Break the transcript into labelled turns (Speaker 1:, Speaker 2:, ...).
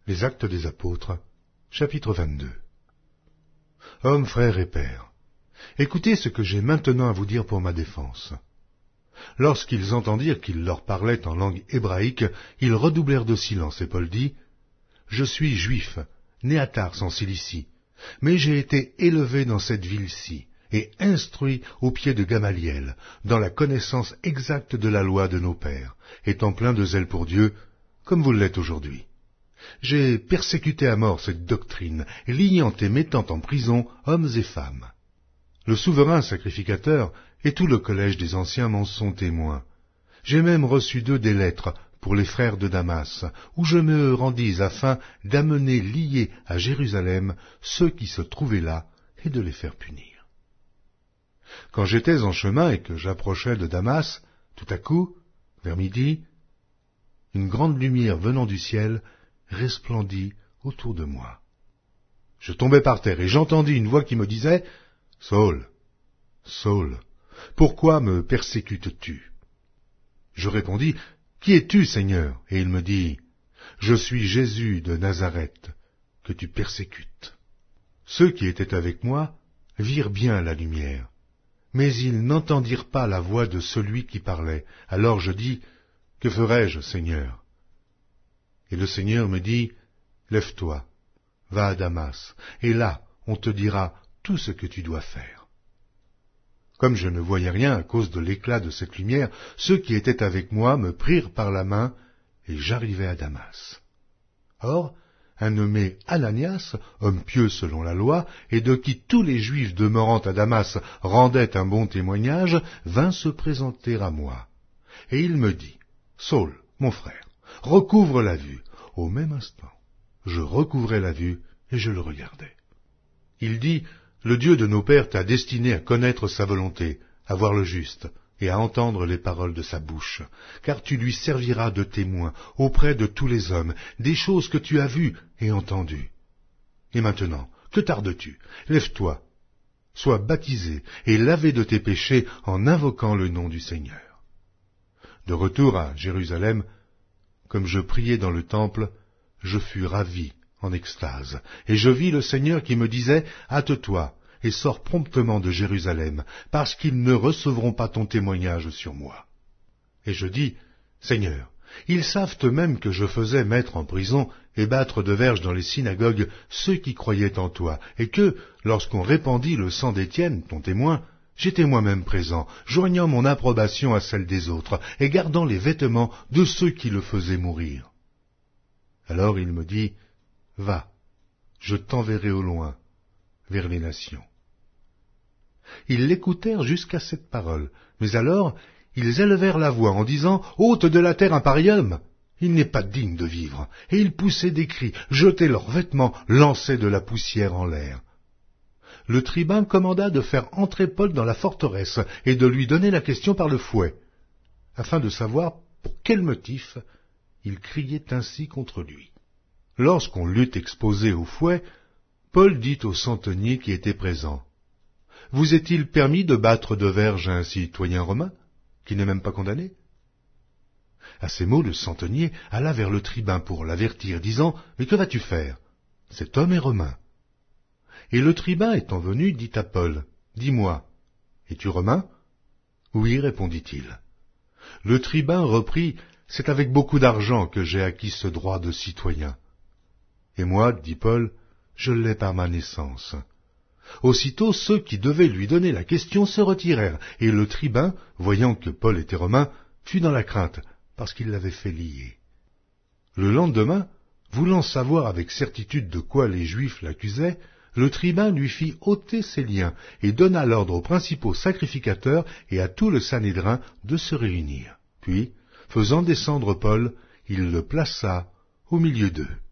Speaker 1: Les Actes des Apôtres, chapitre 22. Hommes, frères et pères, écoutez ce que j'ai maintenant à vous dire pour ma défense. Lorsqu'ils entendirent qu'il leur parlait en langue hébraïque, ils redoublèrent de silence, et Paul dit, « Je suis juif, né à Tars en Cilicie, mais j'ai été élevé dans cette ville-ci, et instruit au pied de Gamaliel, dans la connaissance exacte de la loi de nos pères, étant plein de zèle pour Dieu, comme vous l'êtes aujourd'hui. J'ai persécuté à mort cette doctrine, liant et mettant en prison hommes et femmes. Le souverain sacrificateur et tout le collège des anciens m'en sont témoins. J'ai même reçu d'eux des lettres pour les frères de Damas, où je me rendis afin d'amener liés à Jérusalem ceux qui se trouvaient là et de les faire punir. Quand j'étais en chemin et que j'approchais de Damas, tout à coup, vers midi, une grande lumière venant du ciel resplendit autour de moi. Je tombai par terre et j'entendis une voix qui me disait « Saul, Saul, pourquoi me persécutes-tu » Je répondis « Qui es-tu, Seigneur » Et il me dit « Je suis Jésus de Nazareth, que tu persécutes. » Ceux qui étaient avec moi virent bien la lumière, mais ils n'entendirent pas la voix de celui qui parlait. Alors je dis « Que ferai-je, Seigneur » Et le Seigneur me dit, « Lève-toi, va à Damas, et là on te dira tout ce que tu dois faire. » Comme je ne voyais rien à cause de l'éclat de cette lumière, ceux qui étaient avec moi me prirent par la main, et j'arrivai à Damas. Or, un nommé Ananias, homme pieux selon la loi, et de qui tous les Juifs demeurant à Damas rendaient un bon témoignage, vint se présenter à moi. Et il me dit, « Saul, mon frère, recouvre la vue. » Au même instant, je recouvrai la vue et je le regardai. Il dit, « Le Dieu de nos pères t'a destiné à connaître sa volonté, à voir le juste et à entendre les paroles de sa bouche, car tu lui serviras de témoin auprès de tous les hommes des choses que tu as vues et entendues. Et maintenant, que tardes-tu? Lève-toi, sois baptisé et lavé de tes péchés en invoquant le nom du Seigneur. » De retour à Jérusalem, comme je priais dans le temple, je fus ravi, en extase, et je vis le Seigneur qui me disait, « Hâte-toi, et sors promptement de Jérusalem, parce qu'ils ne recevront pas ton témoignage sur moi. » Et je dis, « Seigneur, ils savent eux-mêmes que je faisais mettre en prison et battre de verges dans les synagogues ceux qui croyaient en toi, et que, lorsqu'on répandit le sang d'Étienne, ton témoin, j'étais moi-même présent, joignant mon approbation à celle des autres, et gardant les vêtements de ceux qui le faisaient mourir. » Alors il me dit, « Va, je t'enverrai au loin, vers les nations. » Ils l'écoutèrent jusqu'à cette parole, mais alors ils élevèrent la voix en disant, « Ôte de la terre un pareil homme, il n'est pas digne de vivre. » Et ils poussaient des cris, jetaient leurs vêtements, lançaient de la poussière en l'air. Le tribun commanda de faire entrer Paul dans la forteresse et de lui donner la question par le fouet, afin de savoir pour quel motif il criait ainsi contre lui. Lorsqu'on l'eut exposé au fouet, Paul dit au centenier qui était présent, « Vous est-il permis de battre de verges un citoyen romain, qui n'est même pas condamné ?» À ces mots, le centenier alla vers le tribun pour l'avertir, disant, « Mais que vas-tu faire? Cet homme est romain. » Et le tribun étant venu, dit à Paul, « Dis-moi, es-tu romain ?» ?»« Oui, répondit-il. Le tribun reprit, « C'est avec beaucoup d'argent que j'ai acquis ce droit de citoyen. » « Et moi, dit Paul, je l'ai par ma naissance. » Aussitôt, ceux qui devaient lui donner la question se retirèrent, et le tribun, voyant que Paul était romain, fut dans la crainte, parce qu'il l'avait fait lier. Le lendemain, voulant savoir avec certitude de quoi les Juifs l'accusaient, le tribun lui fit ôter ses liens, et donna l'ordre aux principaux sacrificateurs et à tout le Sanhédrin de se réunir. Puis, faisant descendre Paul, il le plaça au milieu d'eux.